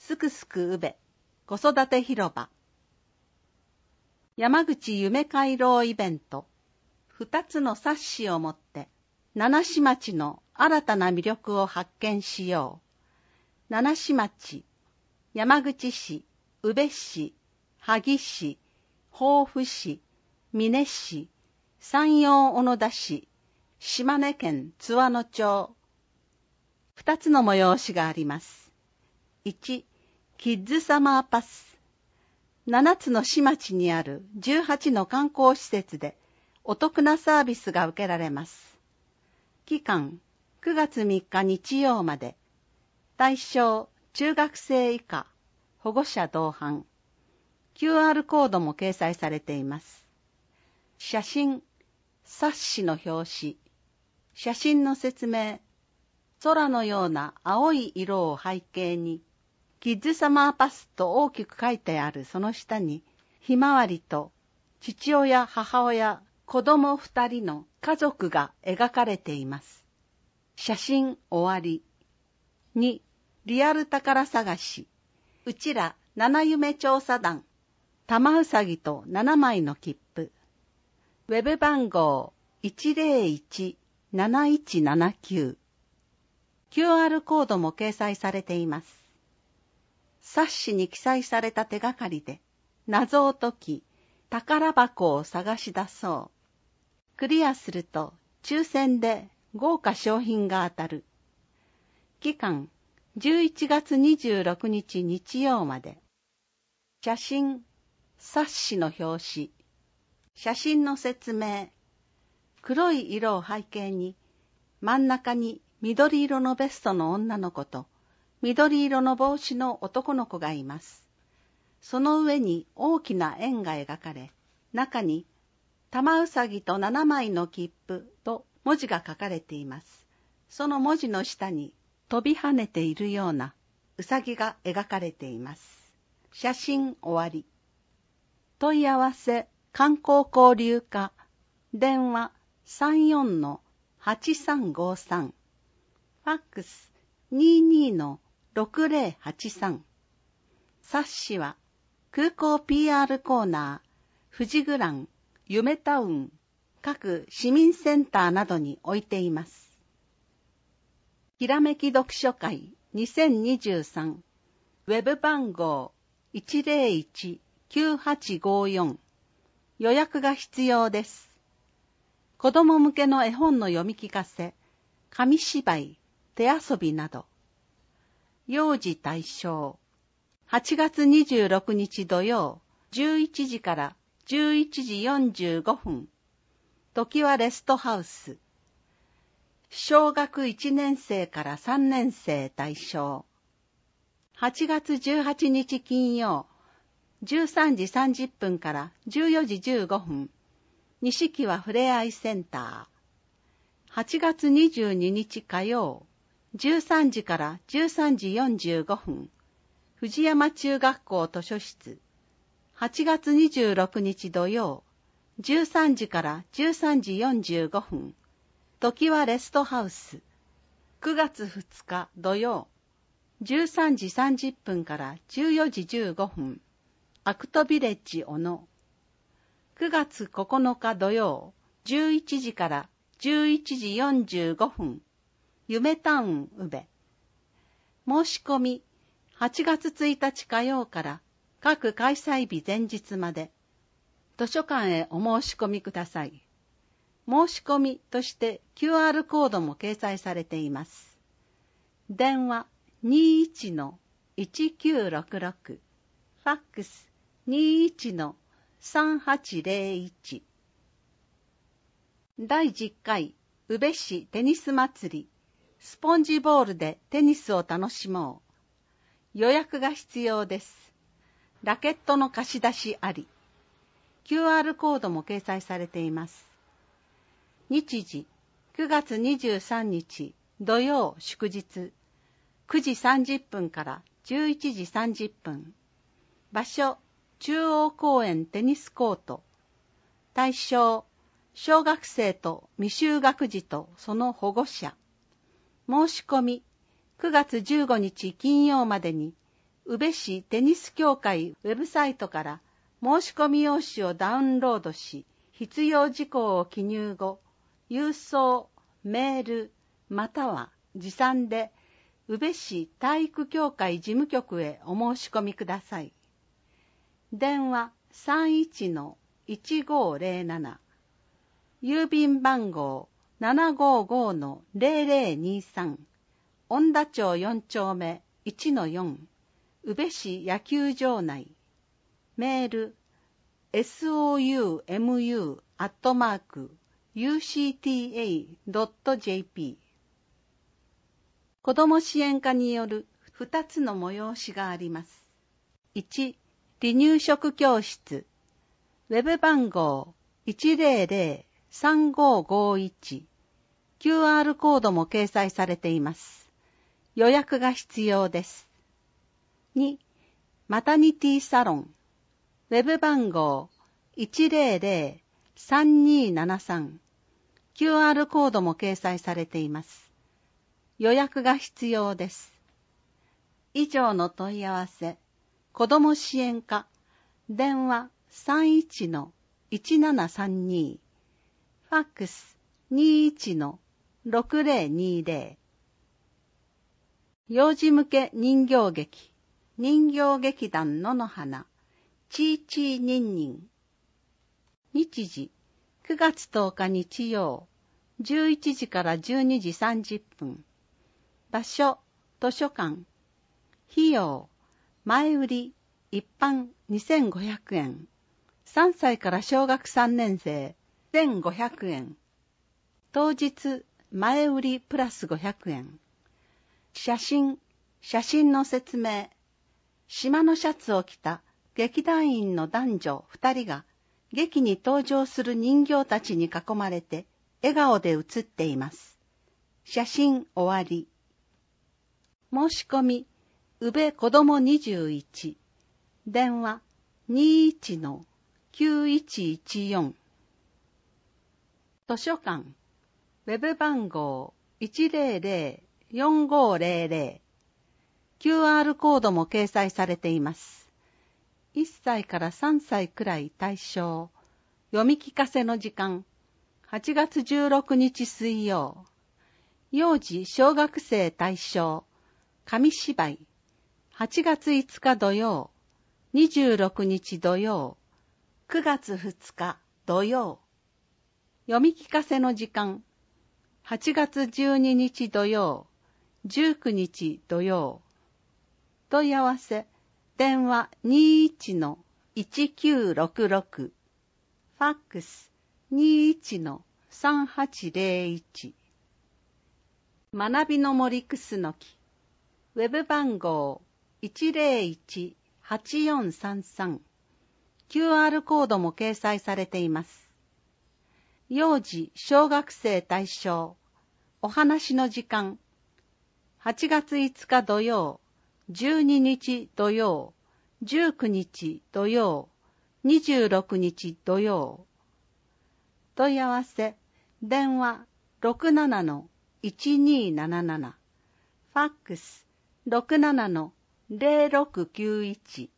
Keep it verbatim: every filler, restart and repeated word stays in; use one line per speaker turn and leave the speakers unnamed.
すくすくうべ子育て広場山口夢回廊イベント二つの冊子をもって七市町の新たな魅力を発見しよう。七市町、山口市、宇部市、萩市、防府市、美祢市、山陽小野田市、島根県津和野町。二つの催しがあります。いち、キッズサマーパス。七つの市町にあるじゅうはちの観光施設でお得なサービスが受けられます。期間、くがつみっか日曜まで。対象、中学生以下、保護者同伴。キューアール コードも掲載されています。写真、冊子の表紙、写真の説明、空のような青い色を背景に、キッズサマーパスと大きく書いてあるその下に、ひまわりと父親、母親、子供二人の家族が描かれています。写真終わり。に、リアル宝探し。うちら七夢調査団。玉うさぎとななまいの切符。ウェブ番号 いちゼロいち なないちななきゅう。キューアール コードも掲載されています。冊子に記載された手がかりで謎を解き、宝箱を探し出そう。クリアすると抽選で豪華賞品が当たる。期間じゅういちがつにじゅうろくにち日曜まで。写真、冊子の表紙、写真の説明、黒い色を背景に真ん中に緑色のベストの女の子と緑色の帽子の男の子がいます。その上に大きな円が描かれ、中に玉うさぎとななまいの切符と文字が書かれています。その文字の下に飛び跳ねているようなうさぎが描かれています。写真終わり。問い合わせ観光交流課電話 さんよんのはちさんごさん ファックス にじゅうにのろくゼロはちさん。冊子は空港 ピーアール コーナー、富士グラン、夢タウン、各市民センターなどに置いています。ひらめき読書会にせんにじゅうさん、ウェブ番号 いちゼロいち きゅうはちごよん。予約が必要です。子供向けの絵本の読み聞かせ、紙芝居、手遊びなど。幼児対象。はちがつにじゅうろくにち土曜、じゅういちじからじゅういちじよんじゅうごふん。時はレストハウス。小学いちねんせいからさんねんせい対象。はちがつじゅうはちにち金曜、じゅうさんじさんじゅっぷんからじゅうよじじゅうごふん。西木和ふれあいセンター。はちがつにじゅうににち火曜、じゅうさんじからじゅうさんじよんじゅうごふん。藤山中学校図書室。はちがつにじゅうろくにち土曜、じゅうさんじからじゅうさんじよんじゅうごふん。時はレストハウス。くがつふつか土曜、じゅうさんじさんじゅっぷんからじゅうよじじゅうごふん。アクトビレッジ小野。くがつここのか土曜、じゅういちじからじゅういちじよんじゅうごふん。夢タウン宇部。申し込み、はちがつついたち火曜から各開催日前日まで、図書館へお申し込みください。申し込みとして キューアール コードも掲載されています。電話 にじゅういちのいちきゅうろくろく、ファックス にじゅういちのさんはちゼロいち。だいじゅっかい宇部市テニス祭り、スポンジボールでテニスを楽しもう。予約が必要です。ラケットの貸し出しあり。キューアール コードも掲載されています。日時、くがつにじゅうさんにち土曜祝日、くじさんじゅっぷんからじゅういちじさんじゅっぷん。場所、中央公園テニスコート。対象、小学生と未就学児とその保護者。申し込み、くがつじゅうごにち金曜までに宇部市テニス協会ウェブサイトから申し込み用紙をダウンロードし、必要事項を記入後、郵送、メール、または持参で宇部市体育協会事務局へお申し込みください。電話 さんいちのいちごゼロなな、郵便番号 ななごごのゼロゼロにさん、恩田町よん丁目 いちのよん、宇部市野球場内。メール エスオーユーエムユー アットマーク ユーシーティーエー ドット ジェーピー。子ども支援課によるふたつの催しがあります。いち、離乳食教室。ウェブ番号 いちゼロゼロ さんごごいち。キューアール コードも掲載されています。予約が必要です。に、マタニティサロン。ウェブ番号 いちゼロゼロ さんにーななさん。キューアール コードも掲載されています。予約が必要です。以上の問い合わせ、子ども支援課、電話 さんいちのいちななさんに、ファックス にいちのろくゼロにゼロ。幼児向け人形劇、人形劇団野の花、チーチーニンニン。日時、くがつとおか日曜、じゅういちじからじゅうにじさんじゅっぷん。場所、図書館。費用、前売り、一般にせんごひゃくえん。さんさいから小学さんねん生、せんごひゃくえん。当日、前売りプラスごひゃくえん。写真、写真の説明。島のシャツを着た劇団員の男女二人が劇に登場する人形たちに囲まれて笑顔で写っています。写真終わり。申し込み、宇部子どもにじゅういち。電話 にいちのきゅういちいちよん。図書館、ウェブ番号 いちゼロゼロ よんごゼロゼロ。キューアール コードも掲載されています。いっさいからさんさいくらい対象。読み聞かせの時間。はちがつじゅうろくにち水曜。幼児小学生対象。紙芝居。はちがついつか土曜。にじゅうろくにち土曜。くがつふつか土曜。読み聞かせの時間。はちがつじゅうににち土曜。じゅうくにち土曜。問い合わせ、電話 にいちのいちきゅうろくろく、ファックス にいちのさんはちゼロいち。学びの森クスノキ、ウェブ番号 いちゼロいち はちよんさんさん、キューアール コードも掲載されています。幼児小学生対象、お話の時間、はちがついつか土曜、じゅうににち土曜、じゅうくにち土曜、にじゅうろくにち土曜。問い合わせ、電話 ろくななのいちにーなななな、ファックス ろくななのゼロろくきゅういち。